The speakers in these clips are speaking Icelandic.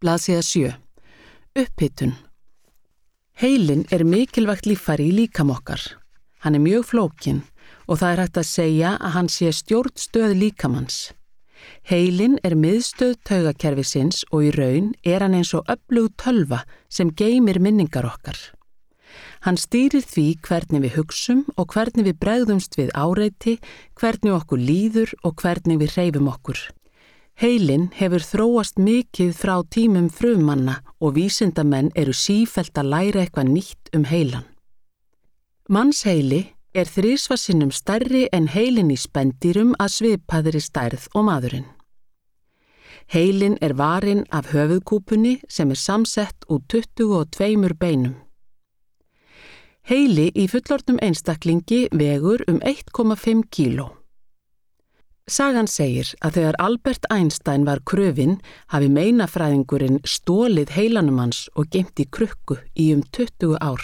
Blaðsíða 7. Upphitun. Heilinn mikilvægt líffæri í líkama okkar. Hann mjög flókinn og það hægt að segja að hann sé stjórnstöð líkamans. Heilinn miðstöð taugakerfisins og í raun hann eins og öflug tölva sem geymir minningar okkar. Hann stýrir því hvernig við hugsum og hvernig við bregðumst við áreiti, hvernig okkur líður og hvernig við hreyfum okkur. Heilinn hefur þróast mikið frá tímum frummanna og vísindamenn sífellt að læra eitthvað nýtt heilann. Mannsheili 3 sinnum stærri en heilinn í spendýrum að svipaðri stærð og maðurinn. Heilinn varinn af höfuðkúpunni sem samsett úr 22 beinum. Heili í fullorðnum einstaklingi vegur 1,5 kíló. Sagan segir að þegar Albert Einstein var krufinn hafi meinafræðingurinn stolið heilanum hans og geymt í krukku í 20 ár.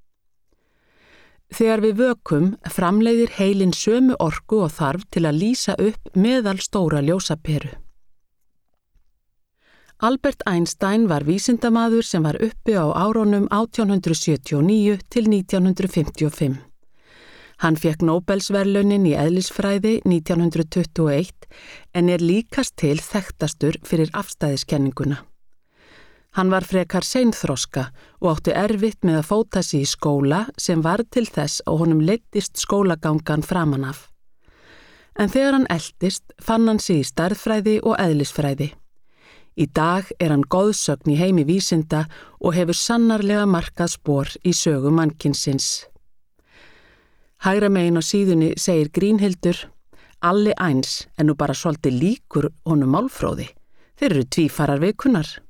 Þegar við vökum framleiðir heilinn sömu orku og þarf til að lýsa upp meðalstóra ljósaperu. Albert Einstein var vísindamaður sem var uppi á árunum 1879 til 1955. Hann fékk Nóbelsverðlaunin í eðlisfræði 1921 en líkast til þekktastur fyrir afstæðiskenninguna. Hann var frekar seinþroska og átti erfitt með að fóta sig í skóla sem varð til þess að honum leiddist skólagangan framan af. En þegar hann eldist fann hann sig í stærðfræði og eðlisfræði. Í dag hann goðsögn í heimi vísinda og hefur sannarlega markað spor í sögu mannkynsins. Hægra megin á síðunni segir Grínhildur: Alli Eins nú bara svolítið líkur honum Málfróði. Þeir tvífarar vikunnar.